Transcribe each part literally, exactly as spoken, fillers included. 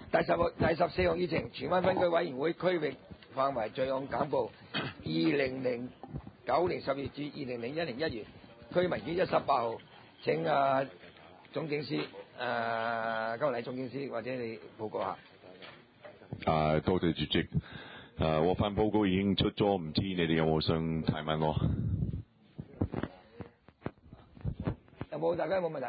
第十個第十四項議程，荃灣分區委員會區域範圍罪案簡報，二零零九年十月至二零零一年一月，區文件一十八號。請啊總警司誒金禮總警司或者你報告下。 啊，多謝主席。誒，我份報告已經出咗，唔知你哋有冇想提問我？ 有冇大家有冇問題？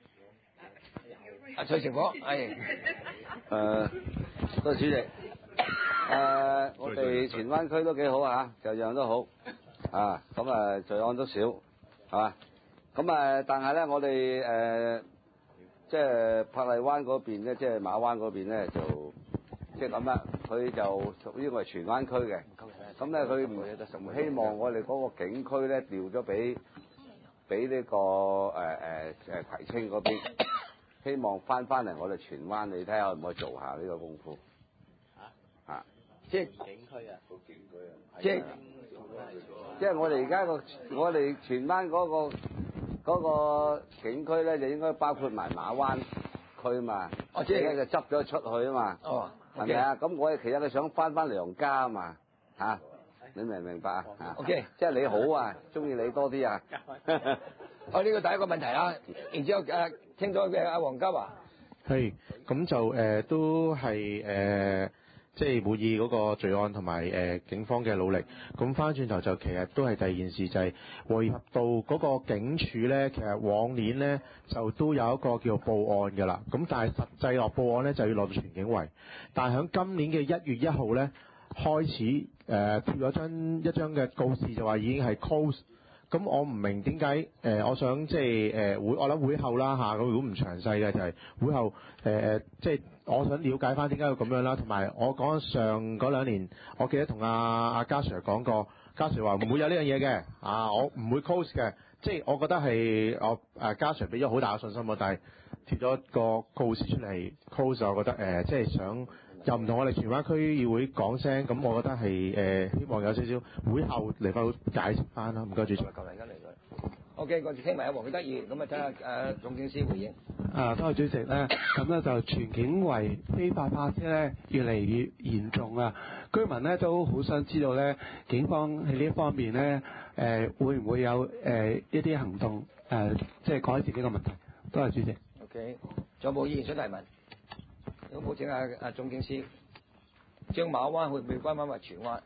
啊，徐成火，係。 誒，多謝主席。誒，我哋荃灣區都幾好啊，就樣都好。啊，咁啊罪案都少，係嘛？咁啊，但係咧，我哋誒即係珀麗灣嗰邊咧，即係馬灣嗰邊咧，就即係咁啦。佢就屬於我哋荃灣區嘅。咁咧，佢唔唔希望我哋嗰個警區咧調咗俾俾呢個誒誒誒葵青嗰邊，希望翻翻嚟我哋荃灣，你睇下可唔可以做下呢個功夫？嚇嚇， 即係警區啊，個警區啊， 即係即係我哋而家個我哋荃灣嗰個。嗰個警區咧就應該包括埋馬灣區嘛， 哦，即係就執咗出去啊嘛， 哦， 係咪啊？咁我哋其實佢想翻翻娘家啊嘛，嚇、啊，你明唔明白啊？嚇 ，OK， 即係你好啊，中意你多啲啊。 哦，呢個第一個問題啦，然之後誒聽咗嘅阿黃家華， 係，咁就誒、呃、都係誒。呃即係滿意嗰個罪案同埋誒警方嘅努力，咁翻轉頭就其實都係第二件事，就係匯合到嗰個警署咧，其實往年咧就都有一個叫報案㗎啦，咁但係實際落報案咧就要落到荃警圍，但係喺今年嘅一月一號咧開始誒貼咗張一張嘅告示就話已經係 close。咁我唔明點解誒，我想即係誒會，我諗會後啦嚇，咁如果唔詳細嘅就係會後誒、呃，即係我想了解翻點解要咁樣啦，同埋我講上嗰兩年，我記得同阿阿嘉 Sir 講過，嘉 Sir 話唔會有呢樣嘢嘅，啊我唔會 close 嘅，即係我覺得係我誒嘉 Sir 俾咗好大嘅信心喎，但係貼咗個告示出嚟 close，我覺得誒、呃、即係想。又唔同我哋荃灣區議會講聲，咁我覺得係誒、呃、希望有少少會後嚟翻解釋翻啦。唔該主席。 夠嚟緊嚟佢。OK，我哋聽埋阿黃記德議員，咁啊睇下誒總警司回應。 啊，多謝主席咧，咁咧就荃警圍非法泊車咧越嚟越嚴重啊！居民咧都好想知道咧，警方喺呢一方面咧誒、呃、會唔會有誒、呃、一啲行動誒、呃，即係改善呢個問題？多謝主席。 OK，仲有冇議員想提問？有冇請阿阿總警司將馬灣會唔會關翻為荃灣？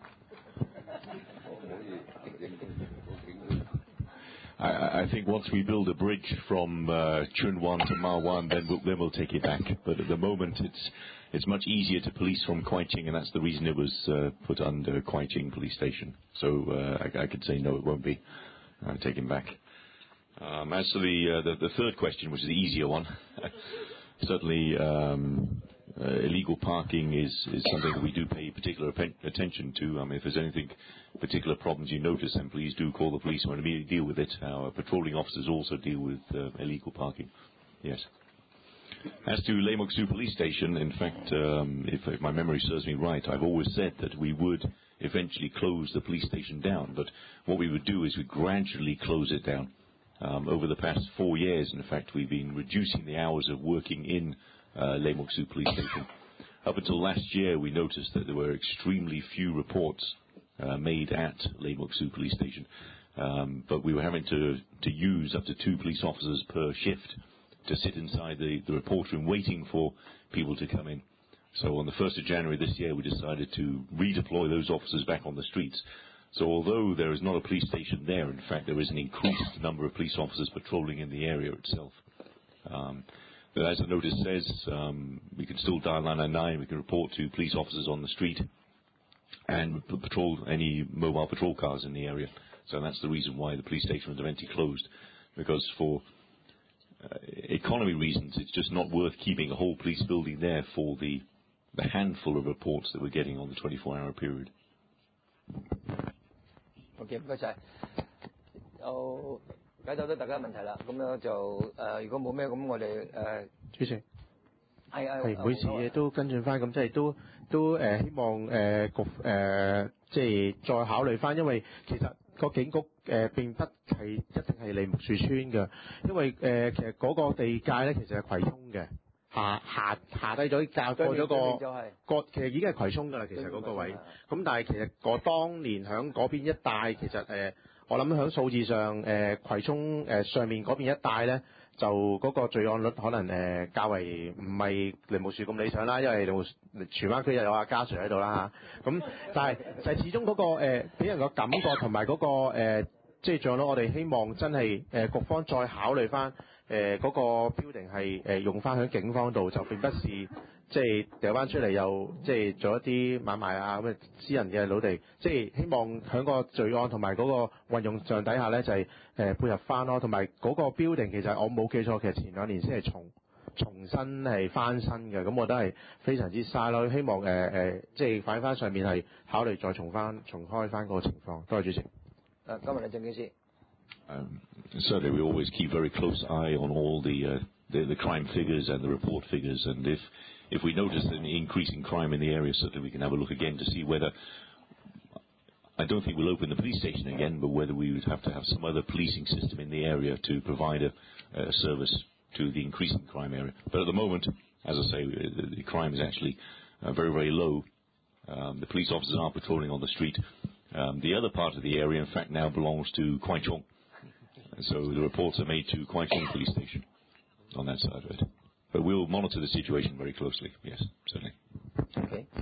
I, I think once we build a bridge from uh, Chun Wan to Ma Wan, then we'll, then we'll take it back. But at the moment, it's it's much easier to police from Kwai Ching, and that's the reason it was uh, put under Kwai Ching Police Station. So uh, I, I could say no, it won't be uh, taken back. Um, as to the, uh, the the third question, which is the easier one, certainly. Um, Uh, illegal parking is, is something that we do pay particular attention to. I mean, if there's anything, particular problems you notice, then please do call the police and immediately deal with it. Our patrolling officers also deal with uh, illegal parking. Yes. As to Lei Mok Su Police Station, in fact, um, if, if my memory serves me right, I've always said that we would eventually close the police station down. But what we would do is we gradually close it down. Um, over the past four years, in fact, we've been reducing the hours of working in Uh, Lei Mok Su Police Station. Up until last year, we noticed that there were extremely few reports uh, made at Lei Mok Su Police Station, um, but we were having to to use up to two police officers per shift to sit inside the, the report room waiting for people to come in. So on the first of January this year, we decided to redeploy those officers back on the streets. So although there is not a police station there, in fact, there is an increased number of police officers patrolling in the area itself. Um, But as the notice says, um, we can still dial nine nine nine, we can report to police officers on the street and patrol any mobile patrol cars in the area. So that's the reason why the police station was eventually closed, because for uh, economy reasons, it's just not worth keeping a whole police building there for the, the handful of reports that we're getting on the twenty-four hour period. OK， 唔該晒。有解答到大家問題啦，咁樣就誒、呃，如果冇咩咁，我哋誒、呃、 主席係係係每次嘢都跟進翻，咁即係都都誒、呃、希望誒局誒即係再考慮翻，因為其實個警局誒、呃、並不係一定係梨木樹村嘅，因為誒、呃、其實嗰個地界咧其實係葵涌嘅， 下下下低咗較過咗對面個就係個其實已經係葵涌㗎啦，其實嗰個位。咁但係其實個當年喺嗰邊一帶，其實誒、呃、我諗喺數字上誒、呃、葵涌誒、呃、上面嗰邊一帶咧，就嗰個罪案率可能誒、呃、較為唔係梨木樹咁理想啦，因為荃灣區又有阿嘉 Sir 喺度啦嚇。咁但係就係始終嗰、那個誒俾、呃、人個感覺同埋嗰個、呃、即係罪案率，我哋希望真係誒、呃、局方再考慮翻。誒嗰、呃那個標定係誒用翻喺警方度，就並不是即係掉翻出嚟又即係做一啲買賣啊咁嘅私人嘅土地，即係希望喺個罪案同埋嗰個運用上底下咧，就係、是、誒、呃、配合翻咯，同埋嗰個標定其實我冇記錯，其實前兩年先係重重新係翻新嘅，咁我覺得係非常之嘥咯。希望誒誒、呃、即係反映翻上面係考慮再重翻重開翻嗰個情況。多謝主席。 誒，今日嘅鄭警司。 Um, certainly, we always keep very close eye on all the, uh, the the crime figures and the report figures, and if if we notice an increase in crime in the area, certainly we can have a look again to see whether. I don't think we'll open the police station again, but whether we would have to have some other policing system in the area to provide a, a service to the increasing crime area. But at the moment, as I say, the, the crime is actually uh, very, very low. Um, the police officers are patrolling on the street. Um, the other part of the area, in fact, now belongs to Kwai Chong. So the reports are made to Kwai Chung Police Station on that side of it. But we'll monitor the situation very closely, yes, certainly. Okay.